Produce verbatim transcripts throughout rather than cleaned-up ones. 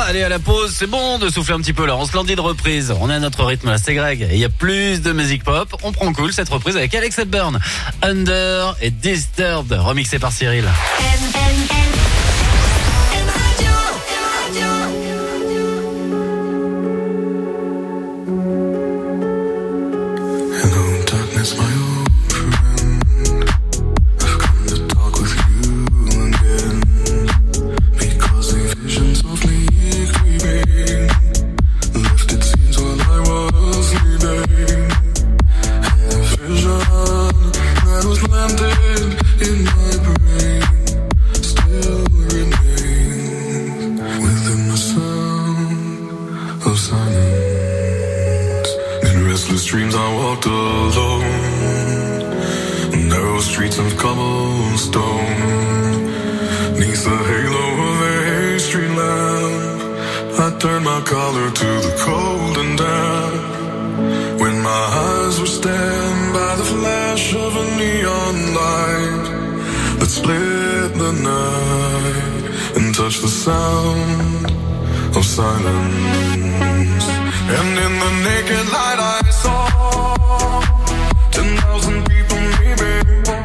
Allez, à la pause, c'est bon de souffler un petit peu là. On se de reprise. On est à notre rythme là, c'est Greg. Et il y a plus de musique pop. On prend cool cette reprise avec Alex Hepburn. Under et Disturbed, remixé par Cyril. Hello, darkness, my old friend. I've come to talk with you again. Because the visions of me creeping left its scenes while I was sleeping. And the vision that was landed in my brain still remains within the sound of silence. In restless dreams I walked alone, narrow streets of cobblestone. Neath the halo of a street lamp, I turned my collar to the cold and damp. When my eyes were stabbed by the flash of a neon light that split the night and touched the sound of silence. And in the naked light I saw ten thousand people maybe,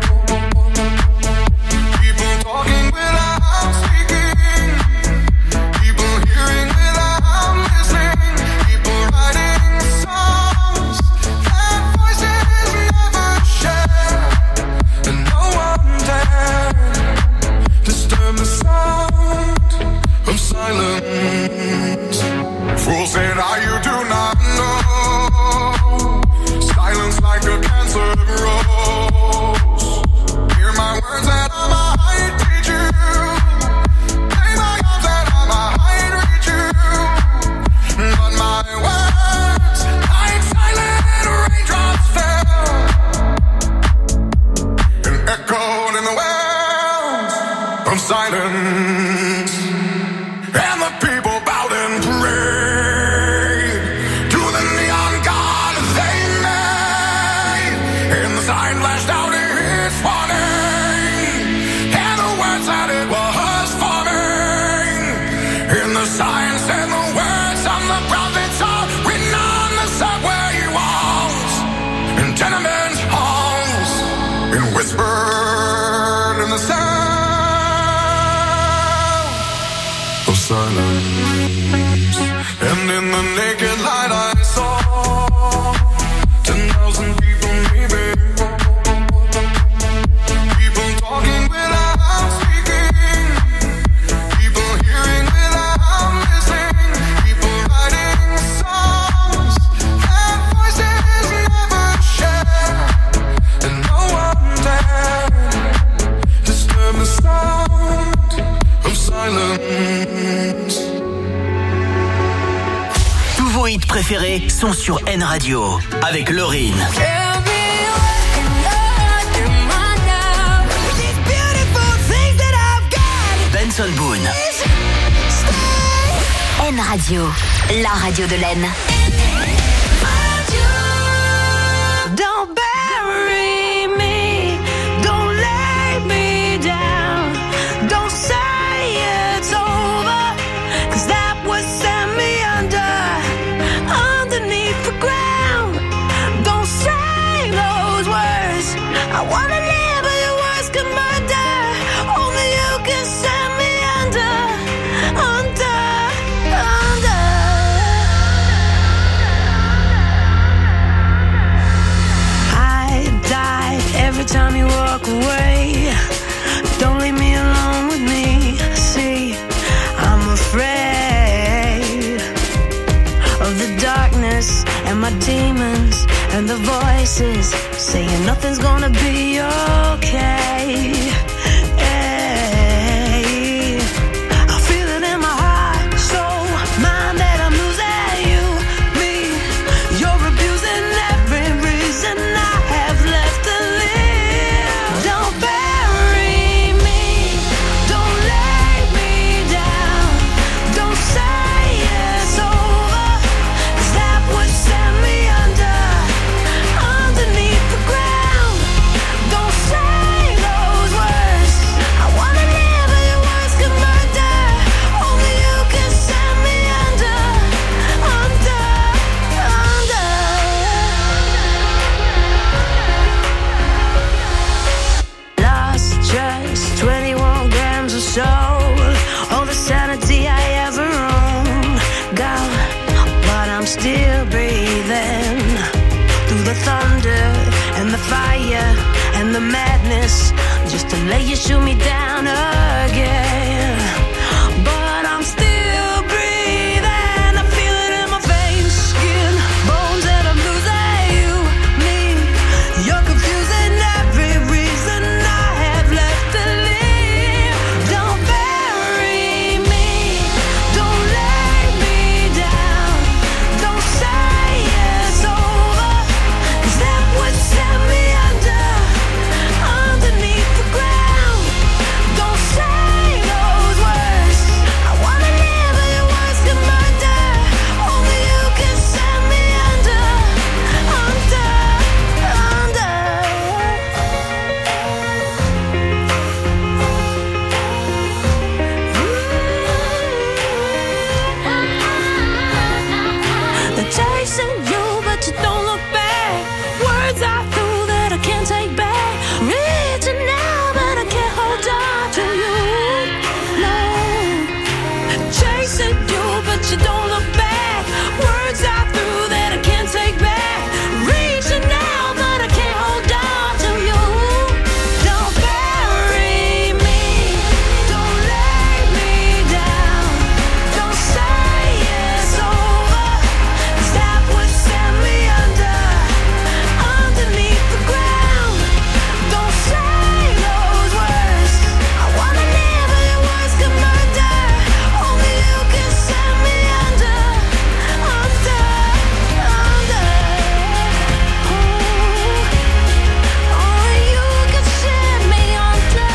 people talking without speaking, people hearing without listening, people writing songs that voices never share, and no one dared disturb the sound of silence. Fool said, "Are you do not know? Silence like a cancer grows. Hear my words that I might teach you. Lay my arms that I might reach you. But my words, like silent raindrops fell and echoed in the wells of silence. And the people bowed and prayed to the neon god they made. And the sign flashed out its warning, and the words that it was forming. And the sign said the words of the prophets are written on the subway walls and tenement halls, and whispered in the sound of silence. And in the naked light I saw ten thousand people maybe, people talking without speaking, people hearing without listening, people writing songs that voices never share, and no one dared disturb the sound of silence. Tous vos hits préférés sont sur N Radio avec Lauryn. Benson Boone. N Radio, la radio de l'Aisne. Don't bury me, don't lay me down, don't say it's over, 'cause that would send me under, underneath the ground. Don't say those words, I wanna live but your words can murder, only you can send me under, under, under. I die every time you walk away. Don't leave me alone with me. See, I'm afraid of the darkness and my demons and the voices saying nothing's gonna be okay. Hey, I feel it in my heart, soul, mind that I'm losing you, me. You're abusing every reason I have left to live. Don't bury me, don't lay me down, don't say it's over, 'cause that would send me under, underneath the ground. Don't say those words, let you shoot me down again. But I'm still breathing, I feel it in my veins, skin, bones that I'm losing you, me. You're confusing every reason I have left to live. Don't bury me, don't lay me down, don't say it's over, 'cause that would send me under, underneath the ground. Don't say those words, I wanna live but your words can murder. Only you can send me under, under, under. They're chasing you, but you don't look back. Words are through that I can't take back. Reaching now, but I can't hold on to you. No. Chasing you, but you don't look back. Words are through that I can't take back. Reaching now, but I can't hold on to you. Don't bury me, don't lay me down, don't say it's over, 'cause that would send me under, underneath the ground. Don't say those words, I wanna live but your words can murder. Only you can send me under, under, under. Oh, only you can send me under,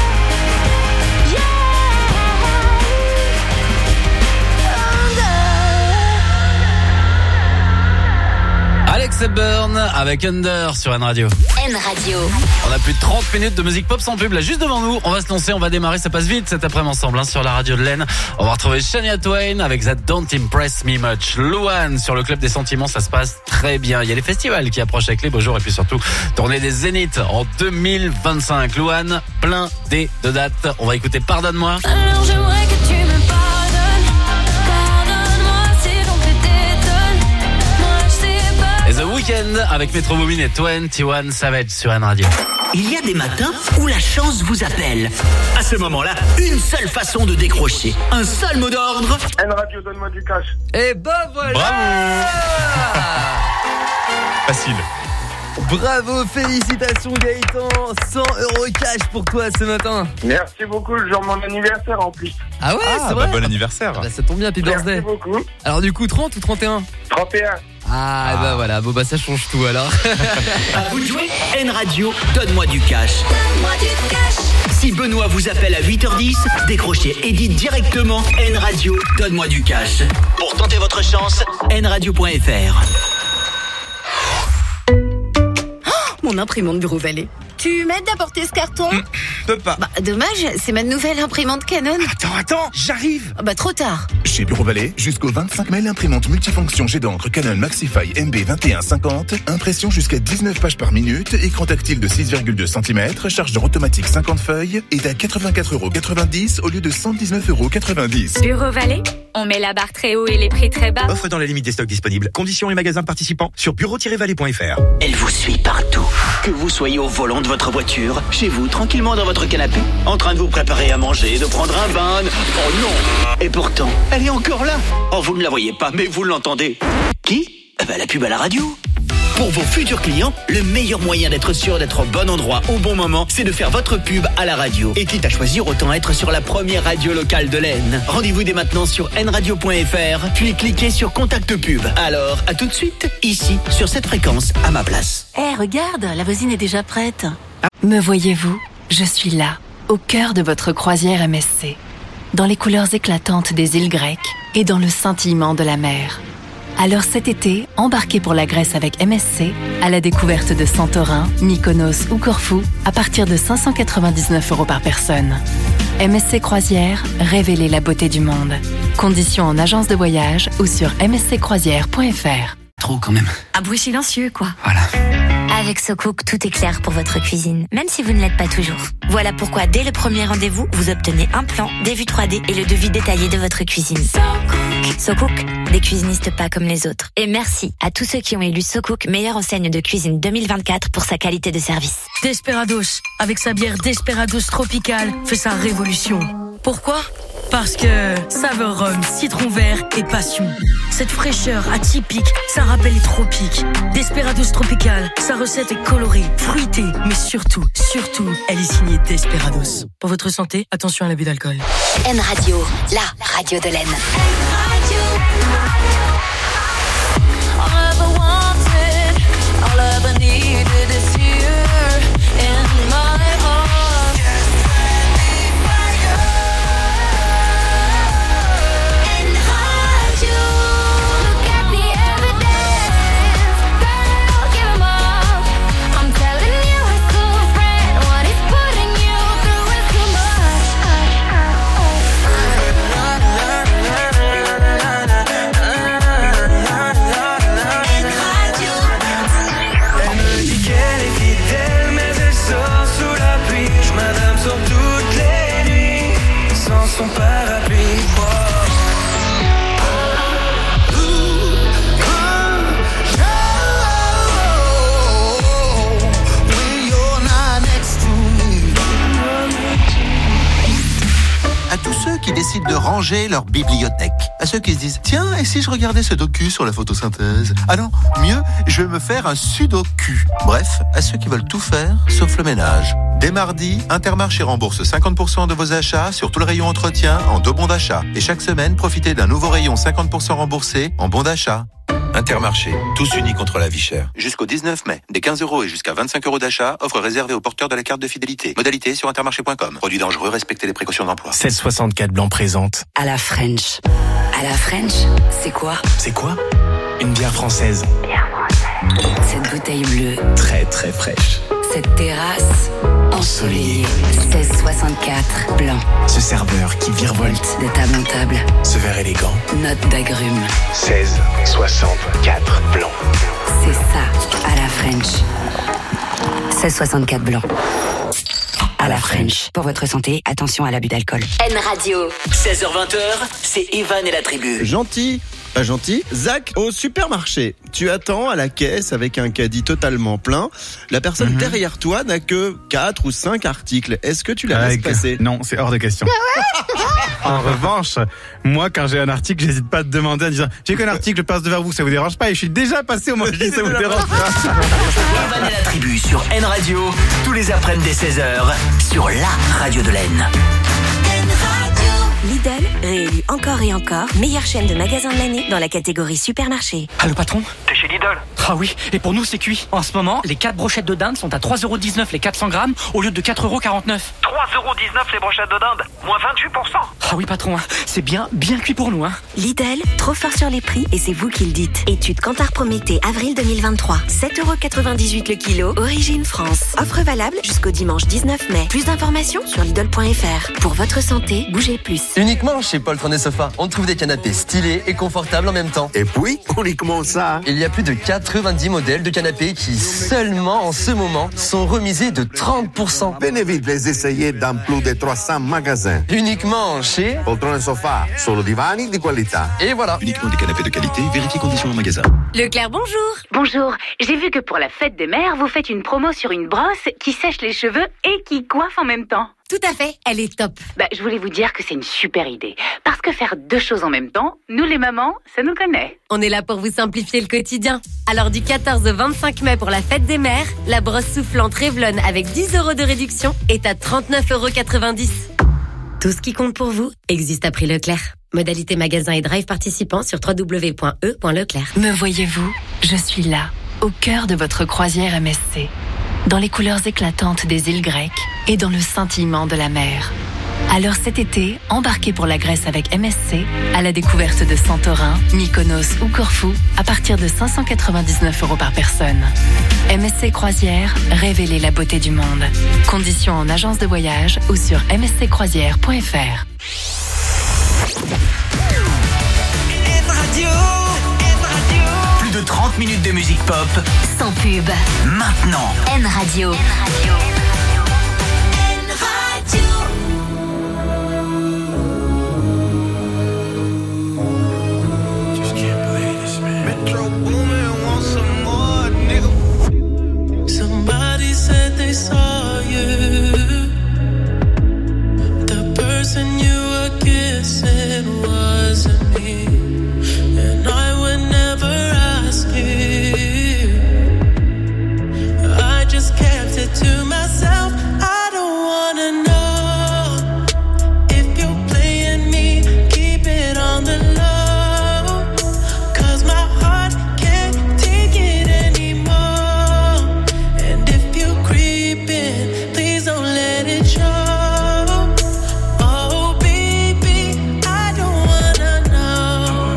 yeah, under. Alex Hepburn avec Under sur N Radio. N Radio. On a plus de trente minutes de musique pop sans pub là juste devant nous. On va se lancer, on va démarrer, ça passe vite cet après-midi ensemble hein, sur la radio de l'Aisne. On va retrouver Shania Twain avec That Don't Impress Me Much. Louane sur le Club des Sentiments, ça se passe très bien. Il y a les festivals qui approchent avec les beaux jours et puis surtout tournée des Zéniths en deux mille vingt-cinq. Louane, plein des de dates. On va écouter Pardonne-moi. Alors j'aimerais que tu me pardonnes, pardonne-moi si l'on te détonne. Moi je sais pas. Et The Weeknd avec Metro Boomin et vingt et un Savage sur N Radio. Il y a des matins où la chance vous appelle. À ce moment-là, une seule façon de décrocher. Un seul mot d'ordre. N Radio, donne-moi du cash. Et bah voilà. Bravo. Facile. Bravo, félicitations Gaëtan, cent euros cash pour toi ce matin. Merci beaucoup, le jour de mon anniversaire en plus. Ah ouais, Ah, c'est bah, vrai. bon anniversaire. Ah bah, ça tombe bien, happy Merci birthday. beaucoup. Alors du coup, trente ou trente et un? trente et un. Ah, bah voilà, bon bah ça change tout alors. À vous de jouer. N Radio, donne-moi du cash. Donne-moi du cash. Si Benoît vous appelle à huit heures dix, décrochez et dites directement N Radio, donne-moi du cash. Pour tenter votre chance, n radio point f r. Mon imprimante Bureau Vallée. Tu m'aides d'apporter ce carton? Mmh, peux pas. Bah, dommage, c'est ma nouvelle imprimante Canon. Attends, attends, j'arrive. Ah bah, trop tard. Chez Bureau Vallée, jusqu'au vingt-cinq mai, l'imprimante multifonction jet d'encre Canon Maxify M B vingt et un cinquante, impression jusqu'à dix-neuf pages par minute, écran tactile de six virgule deux centimètres, chargeur automatique cinquante feuilles, est à quatre-vingt-quatre euros quatre-vingt-dix au lieu de cent dix-neuf euros quatre-vingt-dix. Bureau Vallée, on met la barre très haut et les prix très bas. Offre dans la limite des stocks disponibles. Conditions et magasins participants sur bureau tiret vallée point f r. Elle vous suit partout. Que vous soyez au volant de votre voiture, chez vous, tranquillement dans votre canapé, en train de vous préparer à manger, de prendre un bain. Oh non! Et pourtant, elle est encore là. Oh, vous ne la voyez pas, mais vous l'entendez. Qui? Eh ben, la pub à la radio. Pour vos futurs clients, le meilleur moyen d'être sûr d'être au bon endroit au bon moment, c'est de faire votre pub à la radio. Et quitte à choisir, autant être sur la première radio locale de l'Aisne. Rendez-vous dès maintenant sur n radio point f r, puis cliquez sur Contact Pub. Alors, à tout de suite, ici, sur cette fréquence, à ma place. Eh, hey, regarde, la voisine est déjà prête. Me voyez-vous? Je suis là, au cœur de votre croisière M S C. Dans les couleurs éclatantes des îles grecques et dans le scintillement de la mer. Alors cet été, embarquez pour la Grèce avec M S C à la découverte de Santorin, Mykonos ou Corfou à partir de cinq cent quatre-vingt-dix-neuf euros par personne. M S C Croisière, révélez la beauté du monde. Conditions en agence de voyage ou sur m s c croisière point f r. Trop quand même. Un bruit silencieux, quoi. Voilà. Avec SoCook, tout est clair pour votre cuisine, même si vous ne l'êtes pas toujours. Voilà pourquoi, dès le premier rendez-vous, vous obtenez un plan, des vues trois D et le devis détaillé de votre cuisine. SoCook. SoCook, des cuisinistes pas comme les autres. Et merci à tous ceux qui ont élu SoCook meilleure enseigne de cuisine deux mille vingt-quatre pour sa qualité de service. Desperados, avec sa bière Desperados tropicale, fait sa révolution. Pourquoi ? Parce que saveur rhum, citron vert et passion. Cette fraîcheur atypique, ça rappelle les tropiques. Desperados Tropical, sa recette est colorée, fruitée, mais surtout, surtout, elle est signée Desperados. Pour votre santé, attention à l'abus d'alcool. N Radio, la radio de l'Aisne. All I ever wanted, all I ever needed is here in my heart. Son parapluie. À tous ceux qui décident de ranger leur bibliothèque. À ceux qui se disent, tiens, et si je regardais ce docu sur la photosynthèse ? Ah non, mieux, je vais me faire un sudoku. Bref, à ceux qui veulent tout faire, sauf le ménage. Dès mardi, Intermarché rembourse cinquante pour cent de vos achats sur tout le rayon entretien en deux bons d'achat. Et chaque semaine, profitez d'un nouveau rayon cinquante pour cent remboursé en bons d'achat. Intermarché, tous unis contre la vie chère. Jusqu'au dix-neuf mai, des quinze euros et jusqu'à vingt-cinq euros d'achat, offre réservée aux porteurs de la carte de fidélité. Modalité sur intermarché point com. Produit dangereux, respectez les précautions d'emploi. seize soixante-quatre Blanc présente. À la French. À la French, c'est quoi ? C'est quoi ? Une bière française. Bière française. Cette bouteille bleue. Très très fraîche. Cette terrasse ensoleillée. seize soixante-quatre Blanc. Ce serveur qui virevolte de table en table. Ce verre élégant. Note d'agrumes. seize soixante-quatre Blanc. C'est ça, à la French. seize soixante-quatre Blanc. À la French. Pour votre santé, attention à l'abus d'alcool. N Radio. seize heures vingt, c'est Evan et la tribu. Gentil, pas gentil. Zach, au supermarché, tu attends à la caisse avec un caddie totalement plein. La personne mm-hmm. derrière toi n'a que quatre ou cinq articles. Est-ce que tu la laisses avec... passer ? Non, c'est hors de question. En revanche, moi, quand j'ai un article, j'hésite pas à te demander en disant j'ai qu'un article, je passe devant vous, ça vous dérange pas ? Et je suis déjà passé au moment où je dis ça vous dérange pas. Evan et la tribu sur N Radio, tous les après-midi dès seize heures, sur la radio de l'Aisne. Lidl, réélu encore et encore, meilleure chaîne de magasins de l'année dans la catégorie supermarché. Allô patron ? T'es chez Lidl ? Ah oui, et pour nous c'est cuit. En ce moment, les quatre brochettes de dinde sont à trois euros dix-neuf les quatre cents grammes au lieu de quatre euros quarante-neuf. trois euros dix-neuf les brochettes de dinde, moins vingt-huit pour cent. Ah oui patron, hein. C'est bien, bien cuit pour nous. Hein. Lidl, trop fort sur les prix et c'est vous qui le dites. Étude Kantar Prométhée, avril deux mille vingt-trois. sept euros quatre-vingt-dix-huit le kilo, origine France. Offre valable jusqu'au dimanche dix-neuf mai. Plus d'informations sur Lidl point F R. Pour votre santé, bougez plus. Uniquement chez Paul Trône et Sofa, on trouve des canapés stylés et confortables en même temps. Et puis, uniquement ça. Il y a plus de quatre-vingt-dix modèles de canapés qui, seulement en ce moment, sont remisés de trente pour cent. Venez vite les essayer dans plus de trois cents magasins. Uniquement chez Paul Trône et Sofa, solo divani di qualità. Et voilà. Uniquement des canapés de qualité, vérifiez conditions en magasin. Leclerc, bonjour. Bonjour. J'ai vu que pour la fête des mères, vous faites une promo sur une brosse qui sèche les cheveux et qui coiffe en même temps. Tout à fait, elle est top. Bah, je voulais vous dire que c'est une super idée. Parce que faire deux choses en même temps, nous les mamans, ça nous connaît. On est là pour vous simplifier le quotidien. Alors du quatorze au vingt-cinq mai pour la fête des mères, la brosse soufflante Revlon avec dix euros de réduction est à trente-neuf euros quatre-vingt-dix. Tout ce qui compte pour vous existe à prix Leclerc. Modalité magasin et drive participant sur w w w point e point leclerc. Me voyez-vous ? Je suis là, au cœur de votre croisière M S C. Dans les couleurs éclatantes des îles grecques et dans le scintillement de la mer. Alors cet été, embarquez pour la Grèce avec M S C à la découverte de Santorin, Mykonos ou Corfou à partir de cinq cent quatre-vingt-dix-neuf euros par personne. M S C Croisière, révélez la beauté du monde. Conditions en agence de voyage ou sur m s c croisière point f r. Plus de trente trente minutes de musique pop. Sans pub. Maintenant. N Radio. N Radio. Somebody said they saw you. The person you were kissing wasn't me, and I would never ask you. I just kept it to myself. I don't wanna know if you're playing me. Keep it on the low, 'cause my heart can't take it anymore. And if you creep in, please don't let it show. Oh baby, I don't wanna know.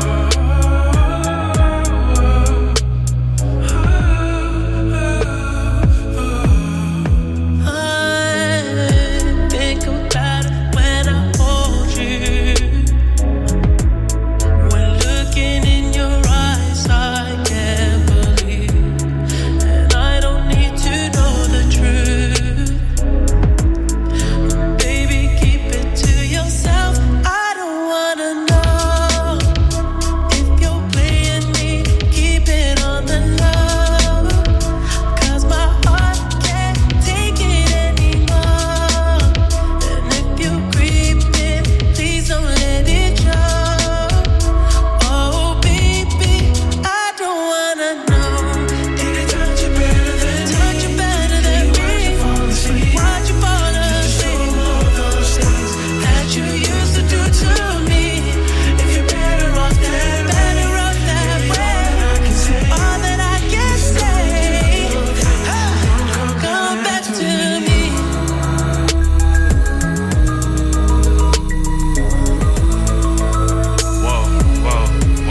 I think about it when I hold you. When looking in your eyes, I can't believe, and I don't need to know the truth. Baby, keep it to yourself. I don't wanna know if you're playing me. Keep it on the low, 'cause my heart can't take it anymore. And if you creep in, please don't let it show. Oh baby, I don't wanna know. Did it touch you better than me? Touch you better than me? Why'd you fall asleep? All those things that you used to do to me. If you're better off that, better off that way. All that I can say, come back to me. Whoa, whoa,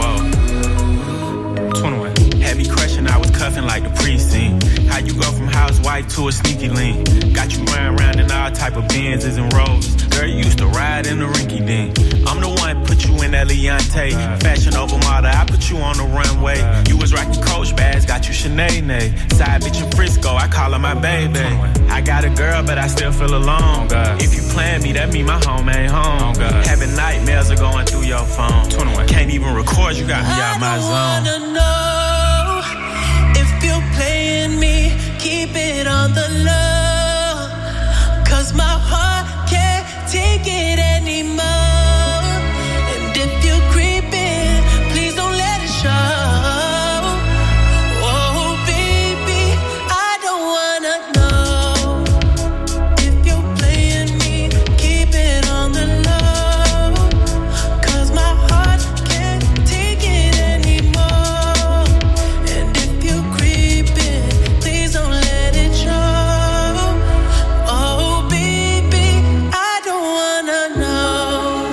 whoa. twenty-one. Had me crushing, I was cuffing like the precinct. How you go from housewife to a sneaky link? Got you running around in all type of Benzes and Rolls. Girl, you used to ride in the rinky dink. I'm the one put you in that Leontay. Fashion over model, I put you on the runway. You was rocking Coach bags, got you Sinead. Side bitch in Frisco, I call her my baby. I got a girl, but I still feel alone. If you plan me, that mean my home ain't home. Having nightmares are going through your phone. Can't even record, you got me out my I zone. wanna know if you're playing me. Keep it on the low, 'cause my heart can't take it anymore. And if you creep in, please don't let it show. Oh baby, I don't wanna know if you're playing me. Keep it on the low, 'cause my heart can't take it anymore. And if you creep in, please don't let it show. Oh baby, I don't wanna know.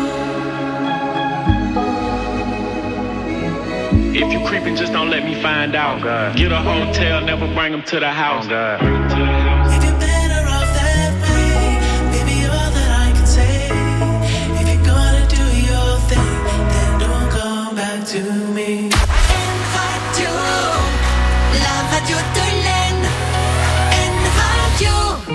If you creeping, just don't let me find out. Get a hotel, never bring them to the house. If you're better off that way, baby, all that I can say. If you're gonna do your thing, then don't come back to me. Radio, la radio de l'Aisne. N Radio.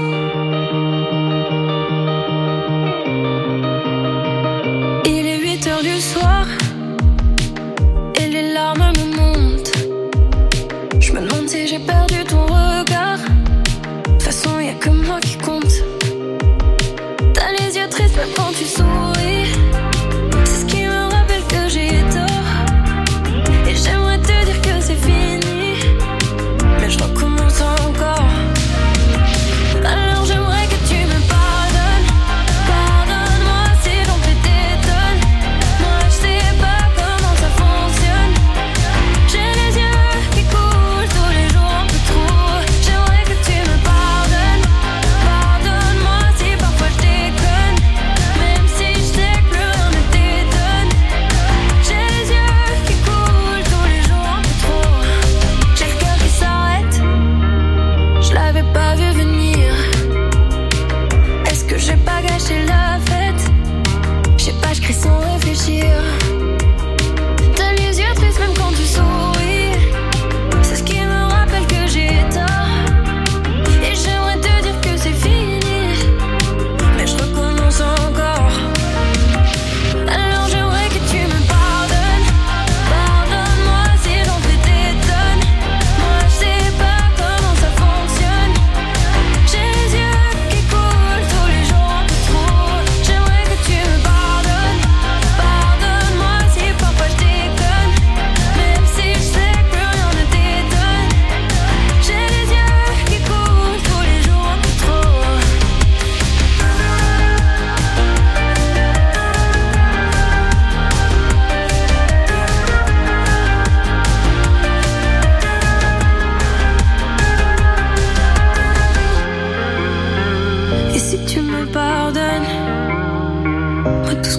Il est huit heures du soir et les larmes me montent. Je me demande si j'ai perdu ton regard. De toute façon, y a que moi qui compte. T'as les yeux tristes même quand tu souris. C'est ce qui me rappelle que j'ai tort. Et j'aimerais te dire que c'est fini, mais je recommence encore. Alors j'aimerais que tu me pardonnes. Pardonne-moi si j'en fais des tonnes. Moi je sais pas comment ça fonctionne. J'ai les yeux qui coulent tous les jours un peu trop. J'aimerais que tu me pardonnes. Pardonne-moi si parfois je déconne. Même si je sais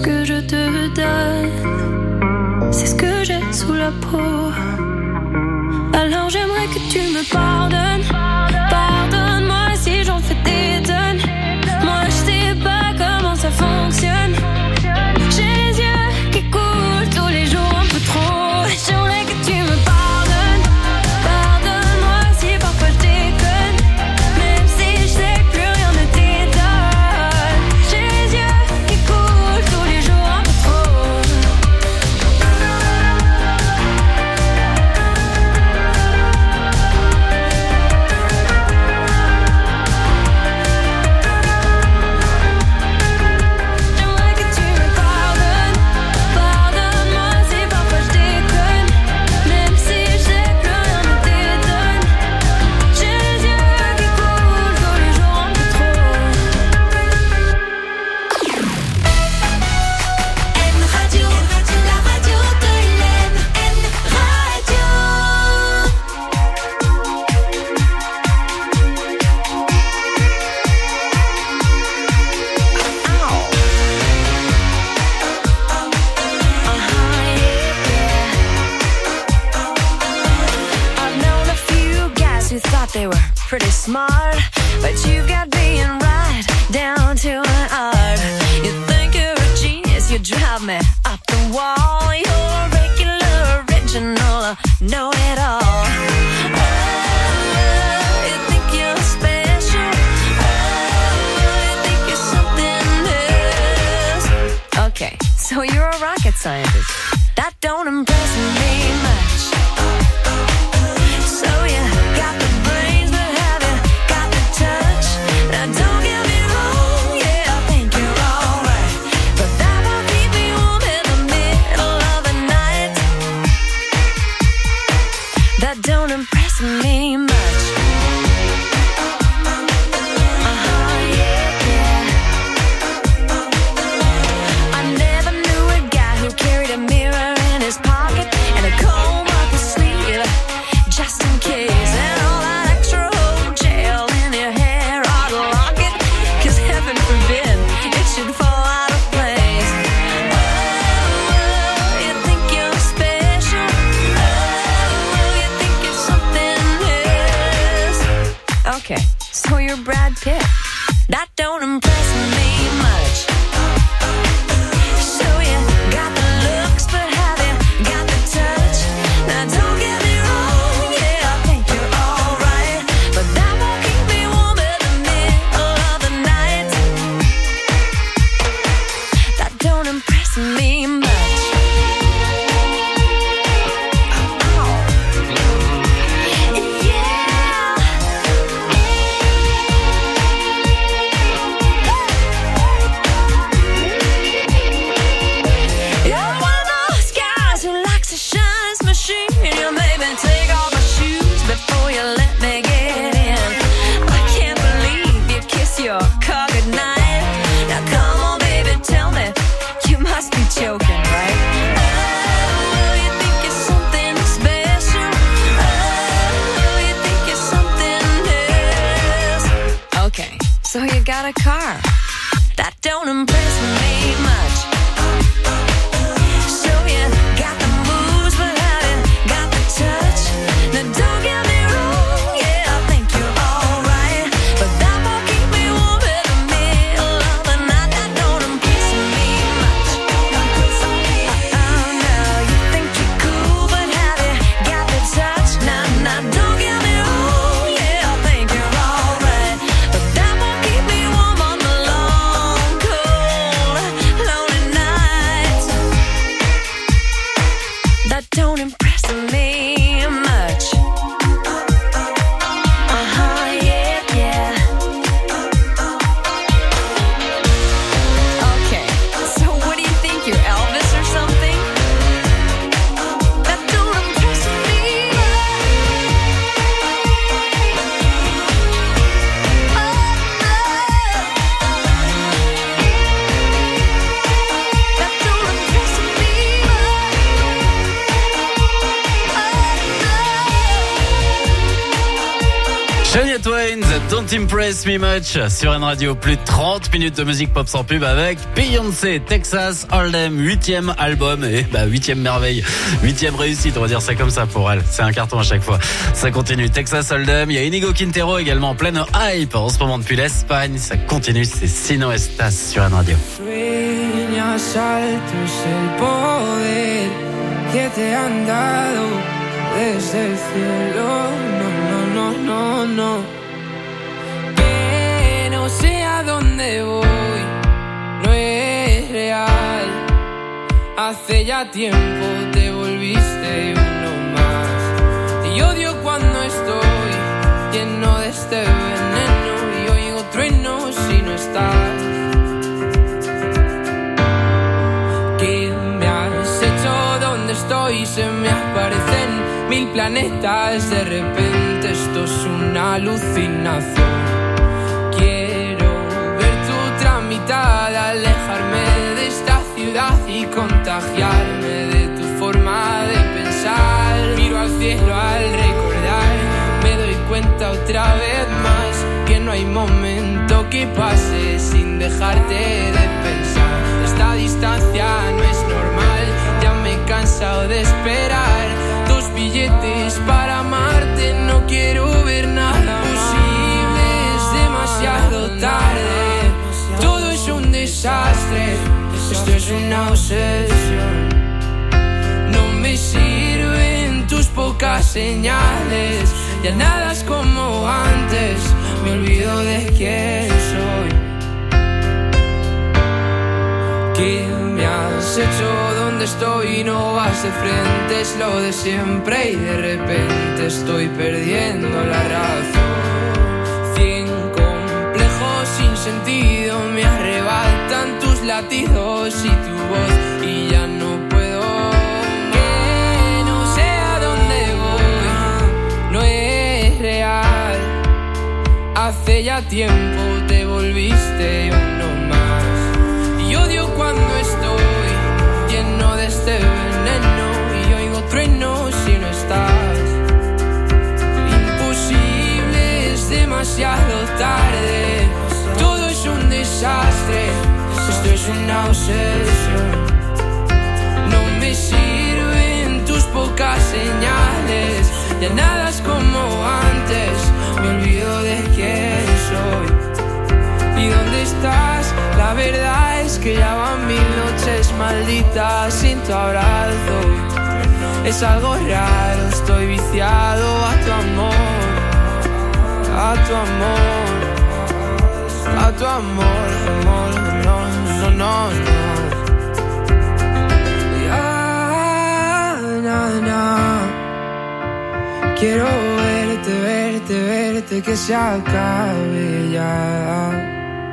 que je te donne, c'est ce que j'ai sous la peau. Alors j'aimerais que tu me pardonnes. Pardonne-moi si j'en fais des tonnes. Moi je sais pas comment ça fonctionne. J'ai les yeux qui coulent tous les jours un peu trop. J'aimerais que tu me pardonnes. Pardonne-moi si parfois je déconne. Même si je sais que plus rien ne t'étonne. J'ai les yeux qui coulent tous les jours un peu trop. J'aimerais que tu me pardonnes. Pardonne-moi si parfois je déconne. Même si je sais que plus rien ne t'étonne. J'ai les yeux qui coulent tous les jours un peu trop. N Radio, la radio de l'N. N Radio. I've known a few guys who thought they were pretty smart, but you've got being right down to an art. You think you're a genius, you drive me up the wall. You're regular, original, know it all. Oh, you think you're special. Oh, you think you're something else. Okay, so you're a rocket scientist. That don't impress me much. So you got the brains, but have you got the touch? Now don't get me wrong, yeah, I think you're alright, but that won't keep me warm in the middle of the night. That don't impress me much. Uh-huh, yeah, yeah. I never knew a guy who carried a mirror in his pocket and a comb up his sleeve, just in case. And all that extra hotel in your hair ought to lock it, 'cause heaven forbid it should fall out of place. Oh, you think you're special. Oh, you think you're something else. Okay, so you're Brad Pitt. That don't impress me much. So you got the looks, but have you got the touch? Now don't get me wrong, yeah, I think you're alright, but that won't keep me warm in the middle of the night. That don't impress me much. You're one of those guys who likes to shine his machine. You made me take off my shoes before you let me get in. I can't believe you kiss your car goodnight. Now come on, baby, tell me, you must be joking, right? Oh, you think you're something special. Oh, you think you're something else. Okay, so you got a car. That don't impress me much. So you got the moves, but have you got the touch? Now don't get me wrong, yeah, I think you're alright, but that won't keep me warm in the middle of the night. That don't impress me much. Oh no, you think you're cool, but have you got the touch? Now, now don't get me wrong, yeah, I think you're alright, but that won't keep me warm on the long, cold, lonely nights. That don't impress me much. Uh-huh, yeah, yeah. Okay, so what do you think, you're Elvis or something? That don't impress me That don't impress me Don't Impress Me Much sur N Radio. Plus de trente minutes de musique pop sans pub avec Beyoncé, Texas Hold'em, huitième album et bah huitième merveille, huitième réussite, on va dire ça comme ça pour elle. C'est un carton à chaque fois. Ça continue. Texas Hold'em. Il y a Inigo Quintero également en pleine hype en ce moment depuis l'Espagne. Ça continue. C'est Sino Estas sur N Radio. Sueñas alto es el poder que te han dado desde el cielo. No, no, no, no, no. Que no sé a dónde voy, no es real. Hace ya tiempo te volviste uno más. Y odio cuando estoy lleno de este veneno y oigo truenos si no estás. ¿Qué me has hecho? ¿Dónde estoy? Se me aparecen mil planetas. De repente esto es una alucinación. Quiero ver tu tramitada, alejarme de esta ciudad y contagiarme de tu forma de pensar. Miro al cielo al recordar, me doy cuenta otra vez más que no hay momento que pase sin dejarte de pensar. Esta distancia no es normal, ya me he cansado de esperar. Dos billetes para amarte, no quiero ver nada posible, es demasiado tarde. Todo es un desastre, esto es una obsesión. No me sirven tus pocas señales, ya nada es como antes, me olvido de quién soy. ¿Qué me has hecho? ¿Dónde estoy? No vas de frente, es lo de siempre y de repente estoy perdiendo la razón. Cien complejos sin sentido me arrebatan tus latidos y tu voz y ya no puedo. Que no sé a dónde voy, no es real. Hace ya tiempo te volviste uno más. Y odio cuando estoy lleno de este veneno y oigo truenos si no estás. Imposible, es demasiado tarde. Todo es un desastre, esto es una obsesión. No me sirven tus pocas señales, ya nada es como antes, me olvido de quién soy. ¿Y dónde estás? La verdad es que ya van mil noches malditas sin tu abrazo. Es algo raro, estoy viciado a tu amor, a tu amor, a tu amor, amor, no, no, no, no. Ya, na, na. Quiero verte, verte, verte, que se acabe ya.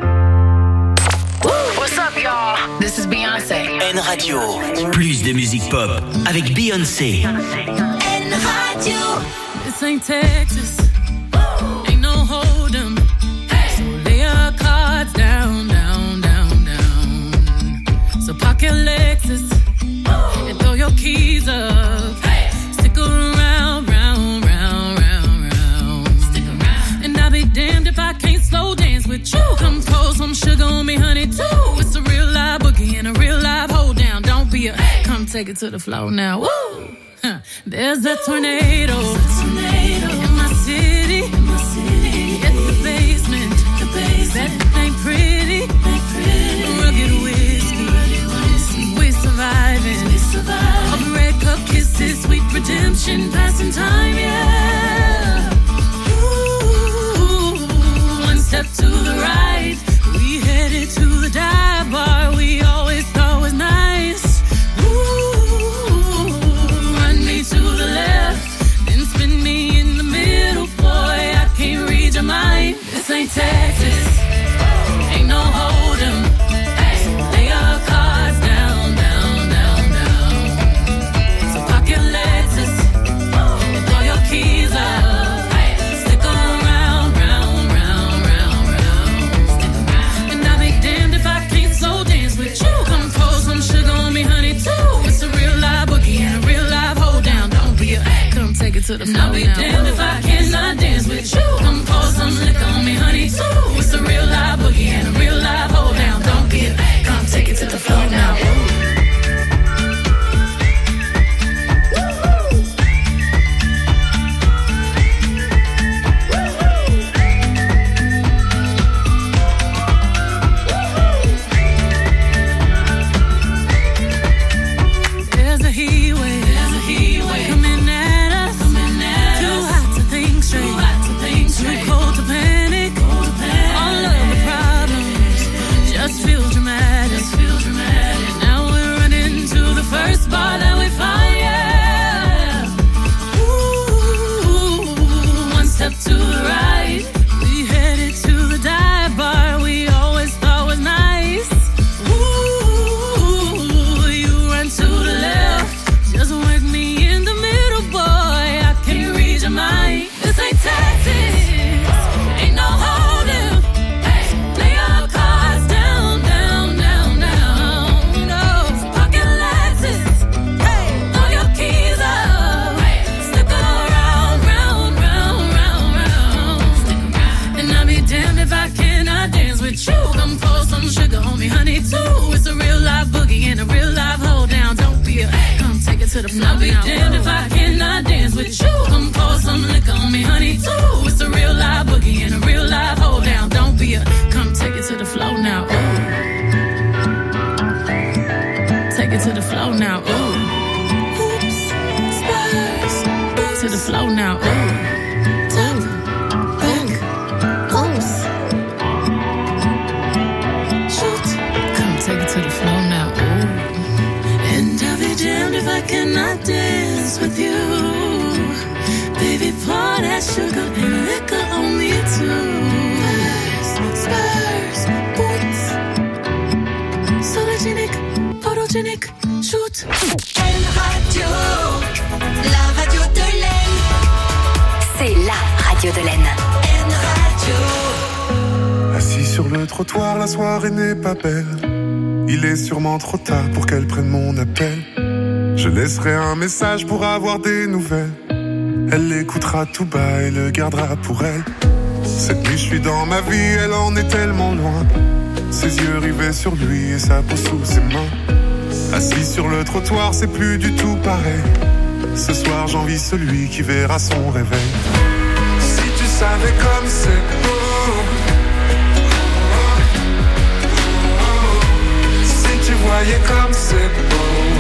What's up, y'all? This is Beyoncé. N Radio, plus de musique pop avec Beyoncé. N Radio. This ain't Texas, ain't no hold'em. So lay your cards down, down, down, down. So park your Lexus and throw your keys up. Stick around, round, round, round, round. Stick around. And I'll be damned if I can't slow dance with you. Come pour some sugar on me, honey, too. It's a real live boogie and a real live hold down. Don't be a come take it to the floor now. Woo! Huh. There's a tornado, in my city, in my city. It's the basement, the basement. That ain't pretty, ain't pretty. Rugged whiskey, rugged whiskey. We surviving, we surviving. All the red cup kisses, sweet redemption, passing time, yeah. Ooh, one step to the right, we headed to the dive bar we always thought was nice. Ooh, run me to the left, then spin me in the middle, boy, I can't read your mind. This ain't Texas, ain't no hold'em. So lay your cards down, down, down, down. So park your Lexus and throw your keys up. Stick around, round, round, round, round. And I'll be damned if I can't slow dance with you. Come pour some sugar on me, honey, too. It's a real live boogie and a real live hold down. Don't be a come take it to the floor. And I'll be damned if I cannot dance with you. Come pour some liquor on me, honey too. It's a real live boogie and a real live hold down. Don't give, come take it to the floor now. I'll be damned if I cannot dance with you. Come pour some liquor on me, honey, too. It's a real live boogie and a real live hold down. Don't be a, come take it to the floor now. Ooh. Take it to the floor now. Ooh. Oops, spurs. To the floor now. Ooh. I cannot dance with you. Baby, pour that sugar and liquor on me too. Spurs, boots, sologenic, photogenic, shoot. N Radio, la radio de l'Aisne. C'est la radio de l'Aisne. N Radio. Assis sur le trottoir, la soirée n'est pas belle. Il est sûrement trop tard pour qu'elle prenne mon appel. Je laisserai un message pour avoir des nouvelles. Elle l'écoutera tout bas et le gardera pour elle. Cette nuit je suis dans ma vie, elle en est tellement loin. Ses yeux rivés sur lui et sa peau sous ses mains. Assis sur le trottoir, c'est plus du tout pareil. Ce soir j'envie celui qui verra son réveil. Si tu savais comme c'est beau. Si tu voyais comme c'est beau.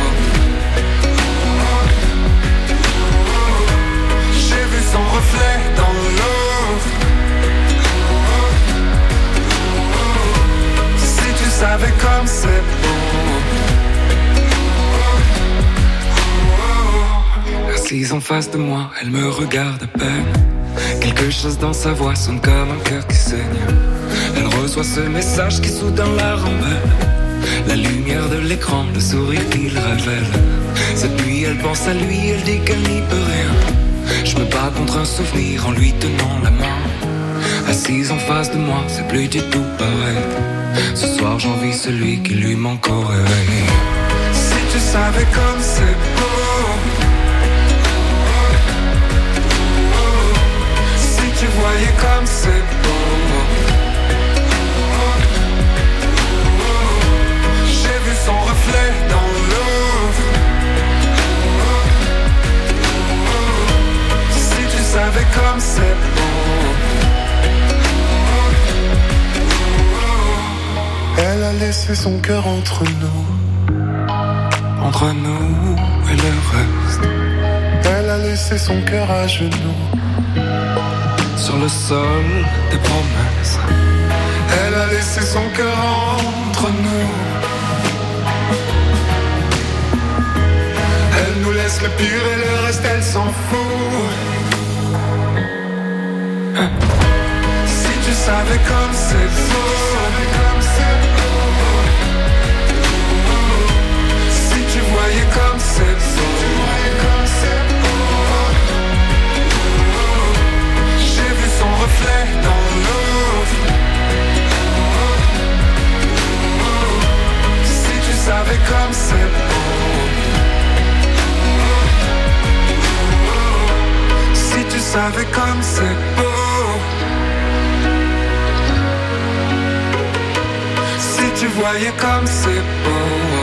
Son reflet dans l'eau. Si tu savais comme c'est beau. Assise en face de moi, elle me regarde à peine. Quelque chose dans sa voix sonne comme un cœur qui saigne. Elle reçoit ce message qui soudain la rembelle. La lumière de l'écran, le sourire qu'il révèle. Cette nuit elle pense à lui, elle dit qu'elle n'y peut rien. Je me bats contre un souvenir en lui tenant la main. Assise en face de moi, c'est plus du tout pareil. Ce soir j'envie celui qui lui manque au réveil. Si tu savais comme c'est beau. Si tu voyais comme c'est beau. J'ai vu son reflet dans l'eau. Si tu savais comme c'est beau. Elle a laissé son cœur entre nous. Entre nous et le reste. Elle a laissé son cœur à genoux. Sur le sol des promesses. Elle a laissé son cœur entre nous. Elle nous laisse le pire et le reste elle s'en fout. Si tu savais comme c'est beau. Si tu voyais comme c'est beau. J'ai vu son reflet dans l'eau. Si tu savais comme c'est beau. Si tu savais comme c'est beau. tu voyais comme c'est beau.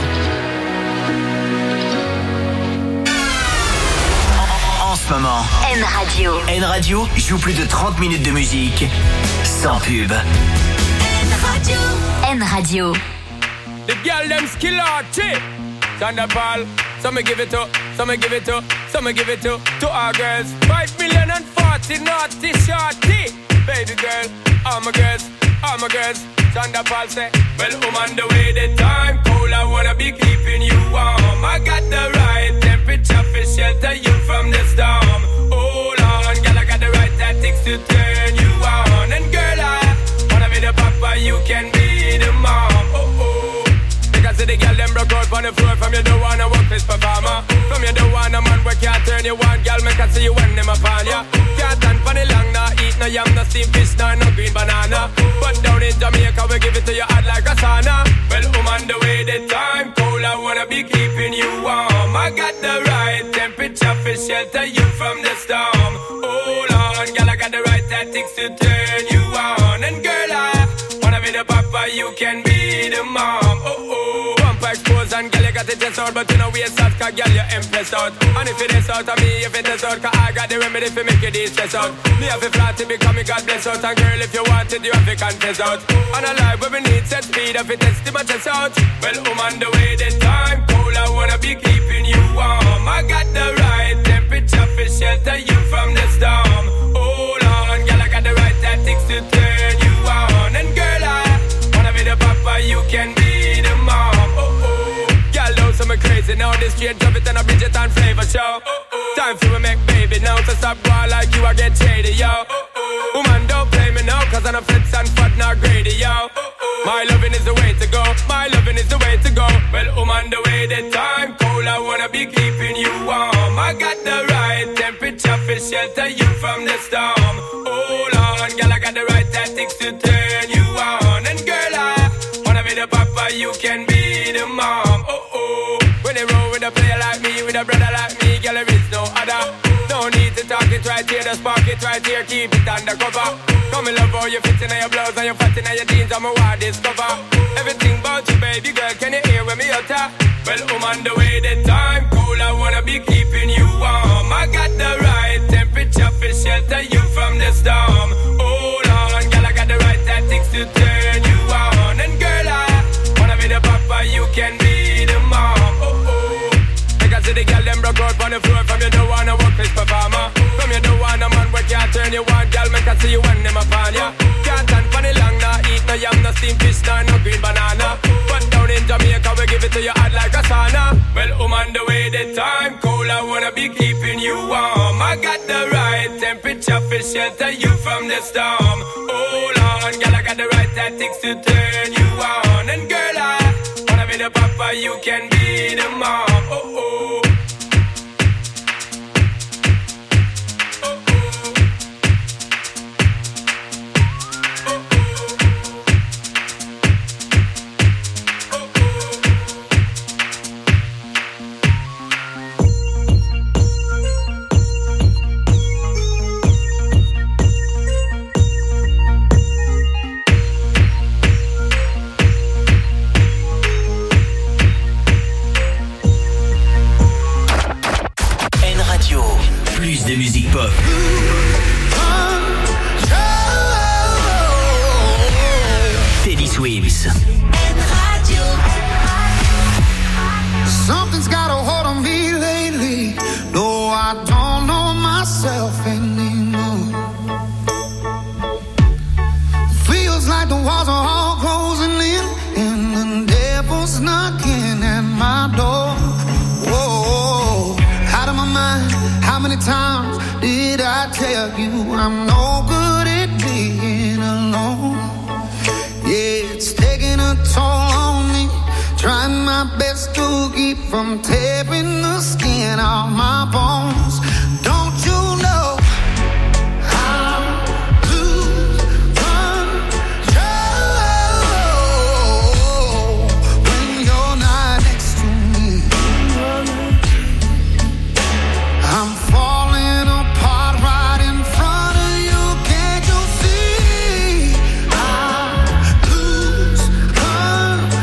En ce moment, N Radio. N Radio joue plus de trente minutes de musique sans pub. N Radio. N Radio. The girl them skill arty. Thunderball. Some me give it to, some me give it to, some me give it to, to our girls. Five million and forty naughty shorty. Baby girl, all my girls, all my girls. Thunderball say, well, I'm on the way, the time cold. I wanna be keeping you warm. I got the right temperature for shelter you from the storm. Hold on, girl, I got the right tactics to turn you on. And girl, I wanna be the papa, you can be the mom. Oh oh. Because the girl them broke out on the floor. From you don't wanna work this performer. From you don't wanna man where can't turn you on. Girl, make I see you when them upon ya. Can't stand for the long, nah eat no yam, no steamed fish, nah no green banana. But down in Jamaica we give it to you hot like a sauna. Well, I'm on the way, the time cold. I wanna be keeping you warm. I got the right temperature for shelter you from the storm. Hold on, girl, I got the right tactics to turn you on. And girl, I wanna be the papa, you can be the mom. Oh oh. Expose and girl, you got it just out, but you know we out, cause girl, you impressed out. And if it is out of me, if it is out, cause I got the remedy for make you de-stress out. Me have a flat to become a God bless out. And girl, if you want it, you have to confess out. And a life where we need set speed, if it is to my chest out. Well, I'm on the way, the time cold, I wanna be keeping you warm. I got the right temperature for shelter you from the storm. Hold on, girl, I got the right tactics to turn you on. And girl, I wanna be the papa, you can be the mom. So me crazy now, this straight drop it and a Bridget and flavor show. Time for me make baby now, so stop going like you, I get shady, yo. Woman, don't play me now, cause I'm a fits and fat, not greedy, yo. My loving is the way to go, my loving is the way to go. Well, I'm on the way, the time cold, I wanna be keeping you warm. I got the right temperature for shelter you from the storm. Hold on, girl, I got the right tactics to turn you on. And girl, I wanna be the papa, you can be the mom. Oh, oh. When they roll with a player like me, with a brother like me, girl, there is no other. No need to talk it right here, just spark it right here, keep it undercover. Come and love how you fit in your blouse and you fat in your jeans, I'm a wild discover. Everything about you, baby girl, can you hear when me utter? Well, I'm on the way, the time cold, I wanna be keeping you warm. I got the right temperature for shelter you from the storm. Hold on, girl, I got the right tactics to turn you on. And girl, I wanna be the papa, you can be the mom. See the girl them broke out on the floor. From you don't wanna work this performer. From you don't wanna man where can't turn you on. Girl, make I see you when them upon ya. Can't stand for the long, nah eat no yam, no steamed fish, nah no green banana. But down in Jamaica we give it to you hot like a sauna. Well, I'm on the way, the time cold, I wanna be keeping you warm. I got the right temperature for shelter you from the storm. Hold on, girl, I got the right tactics to turn you on. And girl, I wanna be the papa, you can be the mom. Oh oh. De musique pop. Teddy Swims. Something's got a hold on me lately. No, I don't know myself anymore. Feels like the walls are all closing in, and the devil's knocking at my door. Whoa, out of my mind. How many times did I tell you I'm no good at being alone? Yeah, it's taking a toll on me. Trying my best to keep from tearing the skin off my bones. Don't you know? Control.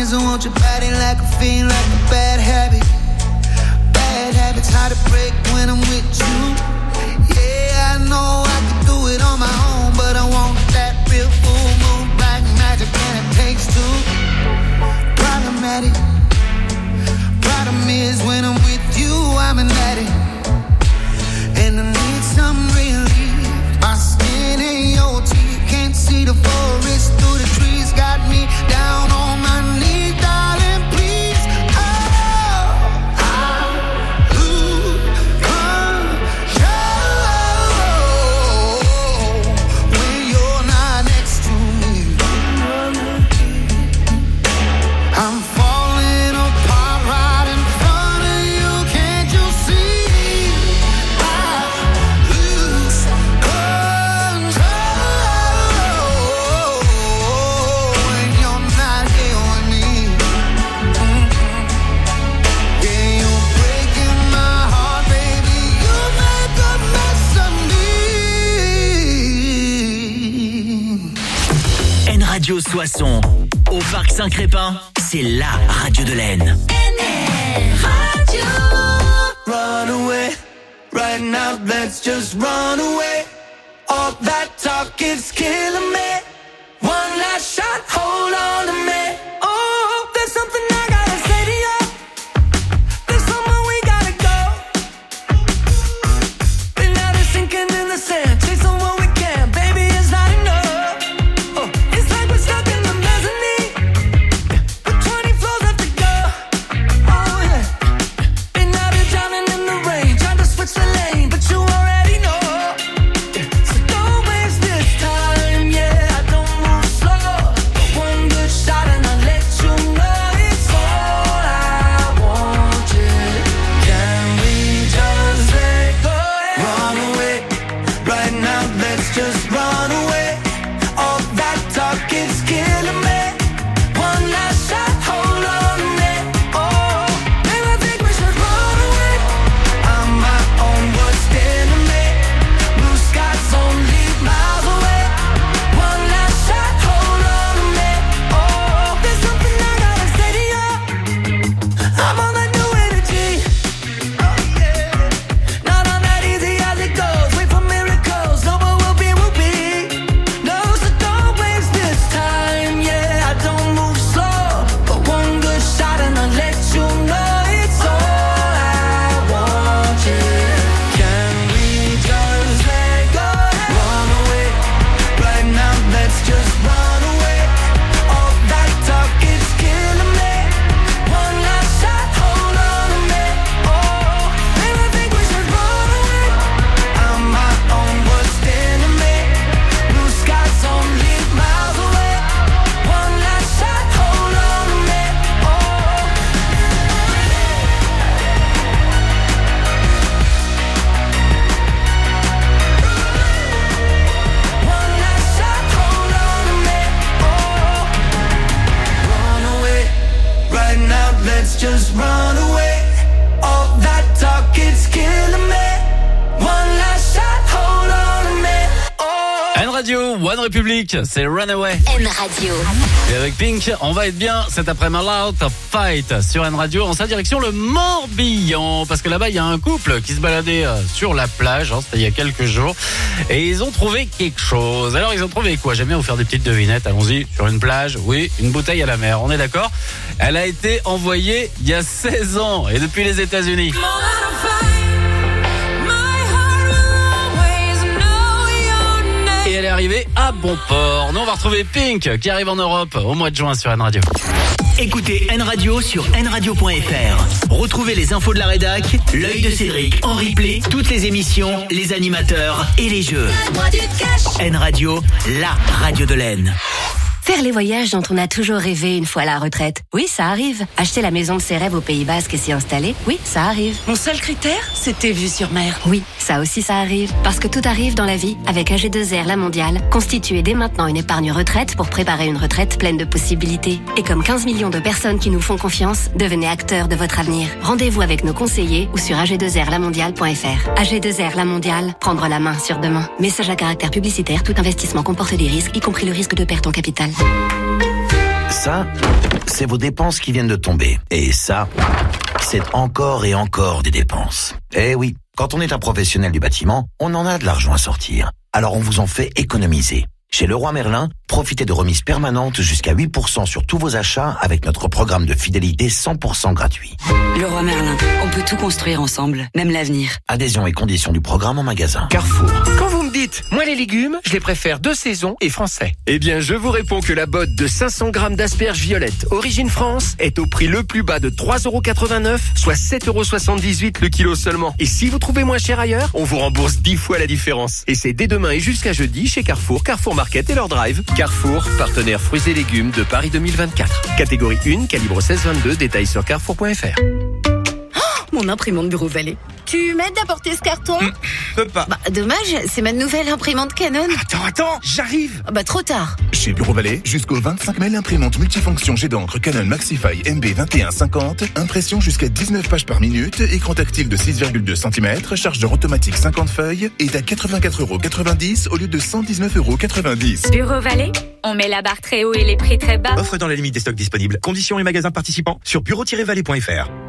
always want your body like a fiend, like a bad habit. Bad habits hard to break when I'm with you. Yeah, I know I can do it on my own, but I want that real full moon, black magic, and it takes two. Problematic. Problem is when I'm with you, I'm an addict, and I need some relief. My skin ain't your teeth, can't see the forest through the trees. Got me down on my knees, darling, please. Oh, I lose control when you're not next to me. I'm falling apart right in front of you, can't you see? I lose control when you're not here with me. Mm-hmm. Yeah, you're breaking my heart, baby. You make a mess of me. N Radio Soissons, au Parc Saint-Crépin, c'est la radio de l'Aisne. Run away, right now, let's just run away. All that talk is killing me. One last shot, hold on to me. Oh, there's something I gotta say to you. There's somewhere we gotta go. Been out of sinking in the sand, chasing what we can, baby, it's not enough. Oh, it's like we're stuck in the mezzanine, with twenty floors left to go. Oh yeah, been out of drowning in the rain, trying to switch the lane, but you already know. So don't waste this time, yeah, I don't move slow. One good shot and I'll let you know it's all I want, yeah. Can we just let go? Run away, right now, let's just run away. All that talk is killing me. One last shot, hold on to me. Oh, maybe I think we should run away. I'm my own worst enemy. Blue skies only miles away. One last shot, hold on to me. Oh, there's something I gotta say to you. I'm on that new energy. Oh yeah, not on that easy as it goes. Wait for miracles, no, but we'll be, we'll be. No, so don't waste this time. Yeah, I don't move slow, but one good shot and I'll let you know it's all I want. Yeah, can we just let go? Run away, right now, let's just run away. All that talk is killing me. One last shot, hold on to me. Oh, maybe I think we should run away. I'm my own worst enemy. Blue skies only miles away. One last shot, hold on to me. Oh, one last shot, hold on to me. Oh, run away, right now, let's just run away. All that talk is killing me. One last shot, hold on to me. Oh. N Radio, One Republic, c'est Runaway. N Radio. Et avec Pink, on va être bien cet après-midi Loud Fight sur N Radio en sa direction le Morbihan. Parce que là-bas, il y a un couple qui se baladait euh, sur la plage, hein, c'était il y a quelques jours. Et ils ont trouvé quelque chose. Alors, ils ont trouvé quoi? J'aime bien vous faire des petites devinettes. Allons-y, sur une plage, oui, une bouteille à la mer, on est d'accord? Elle a été envoyée il y a seize ans et depuis les États-Unis. Et elle est arrivée à bon port. Nous, on va retrouver Pink qui arrive en Europe au mois de juin sur N Radio. Écoutez N Radio sur n radio point f r. Retrouvez les infos de la rédac, l'œil de Cédric en replay, toutes les émissions, les animateurs et les jeux. N Radio, la radio de l'Aisne. Faire les voyages dont on a toujours rêvé une fois à la retraite. Oui, ça arrive. Acheter la maison de ses rêves au Pays Basque et s'y installer. Oui, ça arrive. Mon seul critère, c'était vue sur mer. Oui, ça aussi ça arrive. Parce que tout arrive dans la vie. Avec A G deux R La Mondiale, constituez dès maintenant une épargne retraite pour préparer une retraite pleine de possibilités. Et comme quinze millions de personnes qui nous font confiance, devenez acteurs de votre avenir. Rendez-vous avec nos conseillers ou sur a g deux r la mondiale point f r. A G deux R La Mondiale, prendre la main sur demain. Message à caractère publicitaire, tout investissement comporte des risques, y compris le risque de perte en capital. Ça, c'est vos dépenses qui viennent de tomber. Et ça, c'est encore et encore des dépenses. Eh oui, quand on est un professionnel du bâtiment, on en a de l'argent à sortir. Alors on vous en fait économiser. Chez Leroy Merlin, profitez de remises permanentes jusqu'à huit pour cent sur tous vos achats avec notre programme de fidélité cent pour cent gratuit. Leroy Merlin, on peut tout construire ensemble, même l'avenir. Adhésion et conditions du programme en magasin. Carrefour. Quand vous me dites, moi les légumes, je les préfère de saison et français. Eh bien, je vous réponds que la botte de cinq cents grammes d'asperges violettes Origine France est au prix le plus bas de trois euros quatre-vingt-neuf, soit sept euros soixante-dix-huit le kilo seulement. Et si vous trouvez moins cher ailleurs, on vous rembourse dix fois la différence. Et c'est dès demain et jusqu'à jeudi chez Carrefour, Carrefour Market et leur drive. Carrefour, partenaire fruits et légumes de Paris deux mille vingt-quatre. Catégorie un, calibre seize vingt-deux, détails sur carrefour point f r. Mon imprimante Bureau Vallée. Tu m'aides à porter ce carton? mmh, Peux pas. Bah, dommage, c'est ma nouvelle imprimante Canon. Attends, attends, j'arrive. Bah, trop tard. Chez Bureau Vallée, jusqu'au vingt-cinq mai, l'imprimante multifonction jet d'encre Canon Maxify M B vingt et un cinquante, impression jusqu'à dix-neuf pages par minute, écran tactile de six virgule deux centimètres, chargeur automatique cinquante feuilles, est à quatre-vingt-quatre euros quatre-vingt-dix au lieu de cent dix-neuf euros quatre-vingt-dix. Bureau Vallée, on met la barre très haut et les prix très bas. Offre dans la limite des stocks disponibles. Conditions et magasins participants sur bureau tiret vallée point f r.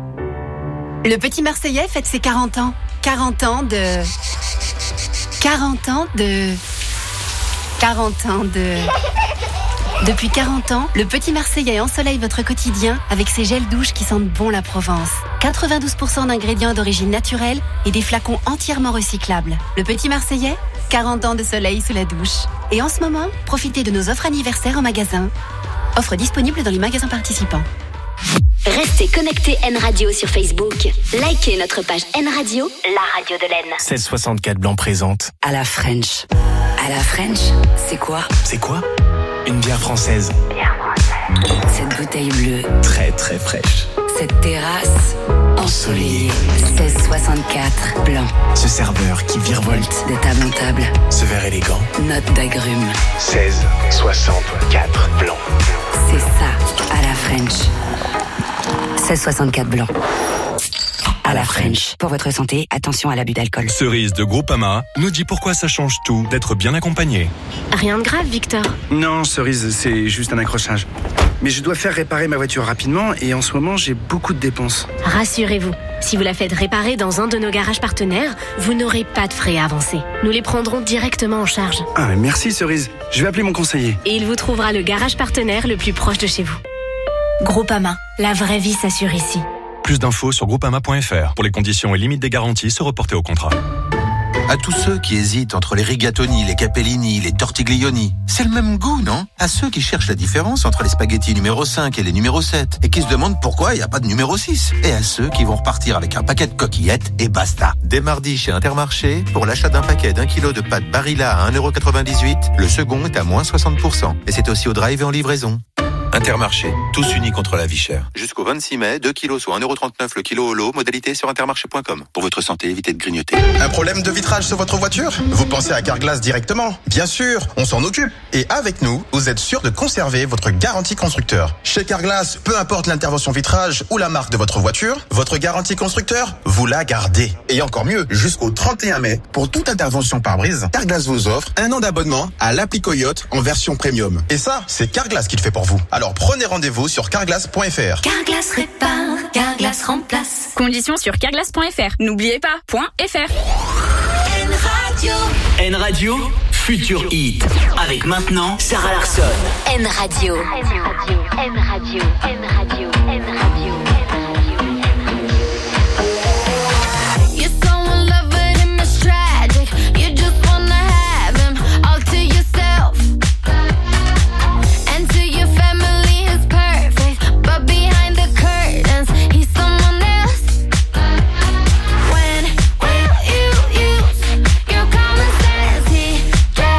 Le petit Marseillais fête ses quarante ans. quarante ans de... quarante ans de... quarante ans de... Depuis quarante ans, le petit Marseillais ensoleille votre quotidien avec ses gels douches qui sentent bon la Provence. quatre-vingt-douze pour cent d'ingrédients d'origine naturelle et des flacons entièrement recyclables. Le petit Marseillais, quarante ans de soleil sous la douche. Et en ce moment, profitez de nos offres anniversaires en magasin. Offres disponibles dans les magasins participants. Restez connectés N Radio sur Facebook. Likez notre page N Radio, la radio de l'Aisne. seize soixante-quatre Blanc présente. À la French. À la French, c'est quoi? C'est quoi? Une bière française. Bière française. Cette bouteille bleue. Très très fraîche. Cette terrasse ensoleillée. seize soixante-quatre Blanc. Ce serveur qui virevolte de table en table. Ce verre élégant. Note d'agrumes. seize soixante-quatre Blanc. C'est ça, à la French. seize soixante-quatre Blanc. À la French. Pour votre santé, attention à l'abus d'alcool. Cerise de Groupama nous dit pourquoi ça change tout d'être bien accompagné. Rien de grave, Victor. Non, Cerise, c'est juste un accrochage. Mais je dois faire réparer ma voiture rapidement et en ce moment, j'ai beaucoup de dépenses. Rassurez-vous, si vous la faites réparer dans un de nos garages partenaires, vous n'aurez pas de frais à avancer. Nous les prendrons directement en charge. Ah, merci Cerise. Je vais appeler mon conseiller. Et il vous trouvera le garage partenaire le plus proche de chez vous. Groupama, la vraie vie s'assure ici. Plus d'infos sur groupama point f r. Pour les conditions et limites des garanties, se reporter au contrat. À tous ceux qui hésitent entre les rigatoni, les capellini, les tortiglioni, c'est le même goût, non? À ceux qui cherchent la différence entre les spaghettis numéro cinq et les numéro sept, et qui se demandent pourquoi il n'y a pas de numéro six. Et à ceux qui vont repartir avec un paquet de coquillettes et basta. Dès mardi chez Intermarché, pour l'achat d'un paquet d'un kilo de pâtes Barilla à un euro quatre-vingt-dix-huit, le second est à moins soixante pour cent. Et c'est aussi au drive et en livraison. Intermarché, tous unis contre la vie chère. Jusqu'au vingt-six mai, deux kilos soit un euro trente-neuf le kilo au lot, modalité sur intermarché point com. Pour votre santé, évitez de grignoter. Un problème de vitrage sur votre voiture? Vous pensez à Carglass directement? Bien sûr, on s'en occupe. Et avec nous, vous êtes sûr de conserver votre garantie constructeur. Chez Carglass, peu importe l'intervention vitrage ou la marque de votre voiture, votre garantie constructeur, vous la gardez. Et encore mieux, jusqu'au trente et un mai, pour toute intervention pare-brise, Carglass vous offre un an d'abonnement à l'appli Coyote en version premium. Et ça, c'est Carglass qui le fait pour vous. Alors prenez rendez-vous sur carglass point f r. Carglass répare, Carglass remplace. Conditions sur carglass point f r. N'oubliez pas, .fr. N Radio. N Radio, futur hit. Avec maintenant Sarah Larsson. N Radio. N Radio. N Radio. N Radio. N Radio.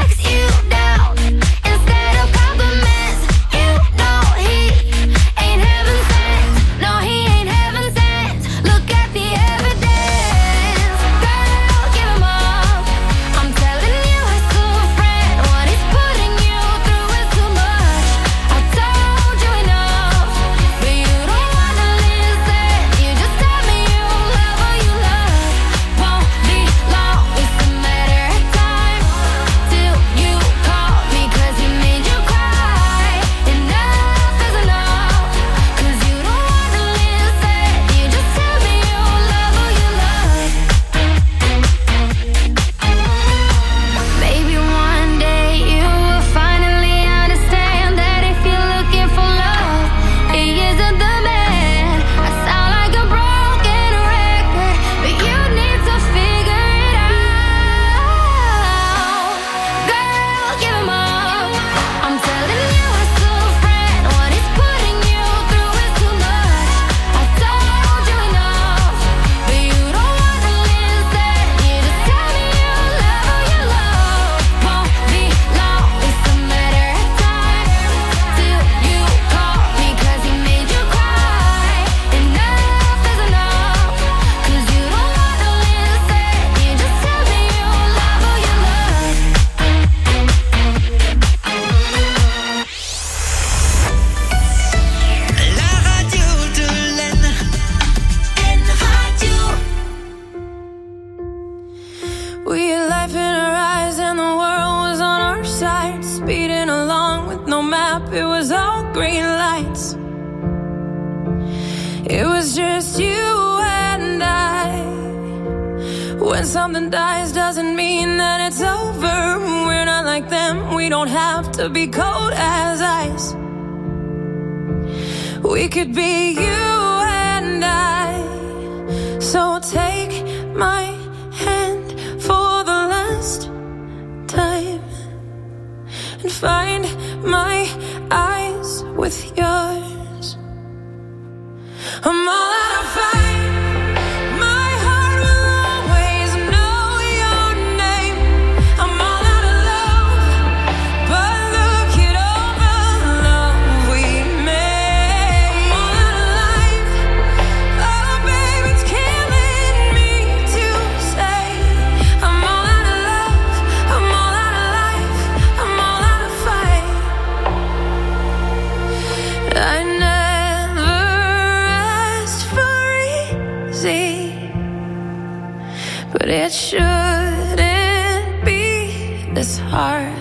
Ain't It was just you and I. When something dies doesn't mean that it's over. We're not like them, we don't have to be cold as ice. We could be you and I. So take my hand for the last time and find my eyes with yours. I'm all out of fight. But it shouldn't be this hard.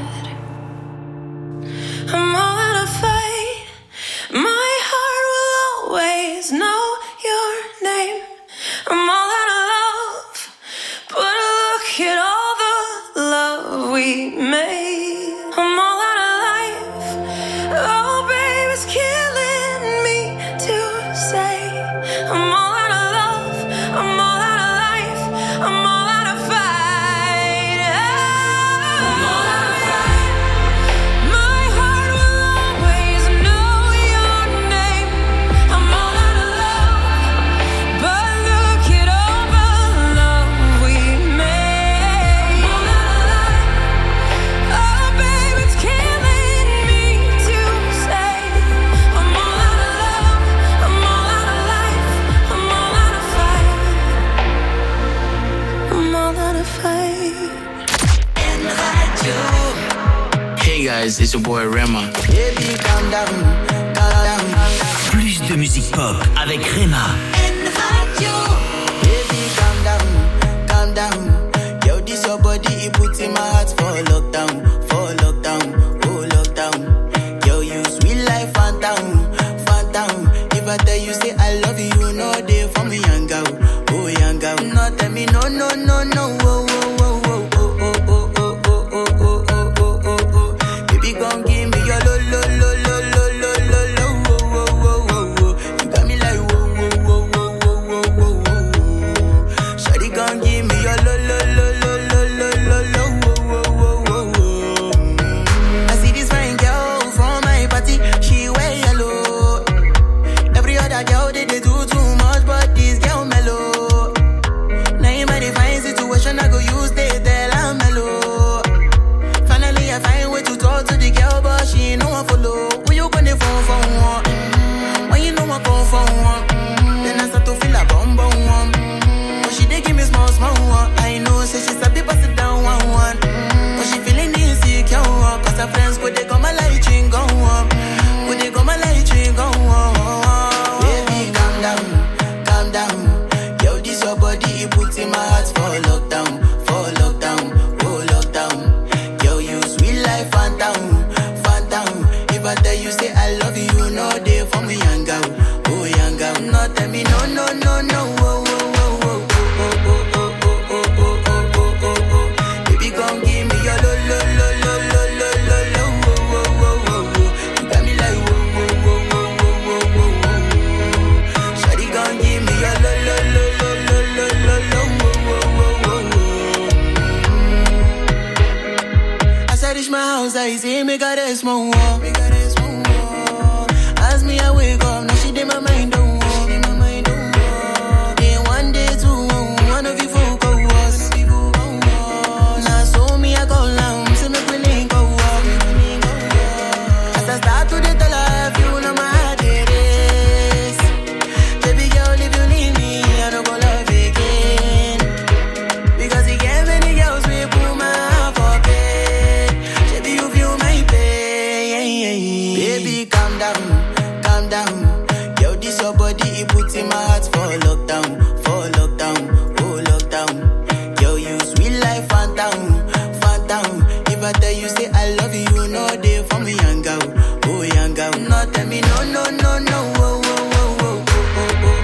I'm all out of fight. My heart will always know your name. I'm all out of love, but look at all the love we made. I'm all out of life. Oh, baby, it's killing me to say. I'm all out of love. I'm all out of life. I'm all out of fight. I'm all out of fight. My heart will always know your name. I'm all out of love, but look at all the love we made. I'm all out of life. Oh, baby, it's killing me to say. I'm all out of love. I'm all out of life. I'm all out of fight. I'm all out of fight. Hey guys, it's your boy Rema. Baby, calm down, calm down. Plus de musique pop avec Rema. Baby, calm down, calm down. Yo, this your body, it puts in my heart for lockdown, for lockdown, oh lockdown. Yo, you sweet life, phantom, phantom. If I tell you say I love you, you know they for me young girl, oh young girl. No, tell me no, no, no, no, oh, oh, oh, oh, oh, oh, oh, oh, oh, oh, oh, oh, oh, oh. Baby, gon' give me your lo, lo, lo, lo, lo, lo, lo, lo, oh, oh, oh, oh, oh. You got me like whoa, whoa, whoa, whoa, whoa, whoa, whoa, whoa. Shawty gon' give me your lo, lo, lo, lo, lo, lo, lo, lo, oh, oh, oh, oh, oh. I see this fine girl from my party, she wear yellow. Every other girl they, they do too much, but this girl mellow. Now in my divine situation, I go use they tell I'm mellow. Finally, I find way to talk to the girl, but she ain't no one follow. Who you gonna phone for one? Mm-hmm. When you know I come for one, mm-hmm. Then I start to feel a bum bum one. Mm-hmm. But she dey give me small small one. I know, say she's a bit pass it down one one. Mm-hmm. But she feeling insecure, cause her friends go they come a light ring go on. Go they come a light ring go on. Baby, calm down, calm down. Yo, this your body, it puts in my heart for lockdown, for lockdown, oh lockdown. Yo, you sweet life, phantom, phantom. If I tell you say I love you, you know they for me young girl, oh young girl. No, tell me no, no, no, no, oh, oh, oh, oh, oh, oh, oh, oh, oh, oh, oh, oh, oh, oh. Baby, gon' give me your lo, lo, lo, lo, lo, lo, lo, lo, oh, oh, oh, oh, oh. You got me like whoa, whoa, whoa, whoa, whoa, whoa, whoa, whoa. Shawty gon' give me your lo, lo, lo, lo, lo, lo, lo, lo, oh, oh, oh, oh, oh. As I reach my house, I see me got a small wall. As me I wake up, now she did my mind don't walk. Then one day two, one of you folk go was. Now so me I go down, say me we link go walk. As I start to the tell her, you know my heart it is. Baby girl, if you leave me, I don't go love again. Because you get many girls we put my heart for bed. Baby, you feel my pain. Baby, calm down, calm down. Yo, this your body, it puts in my heart for lockdown, for lockdown, oh lockdown. Yo, you sweet life, phantom, phantom. If I tell you say I love you, you know they for me young girl, oh young girl. No, tell me no, no, no, no, oh, oh, oh, oh, oh, oh, oh.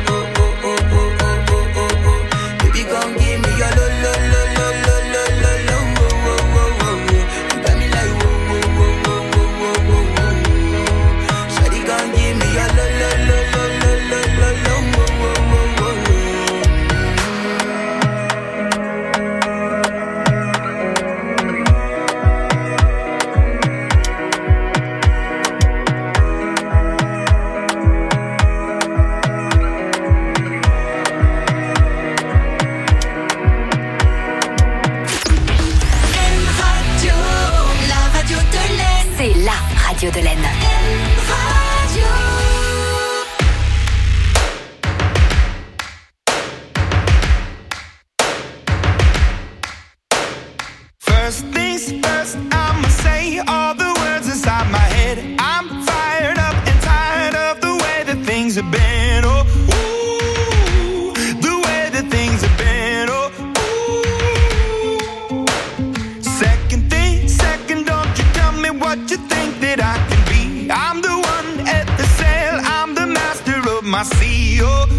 my C E O.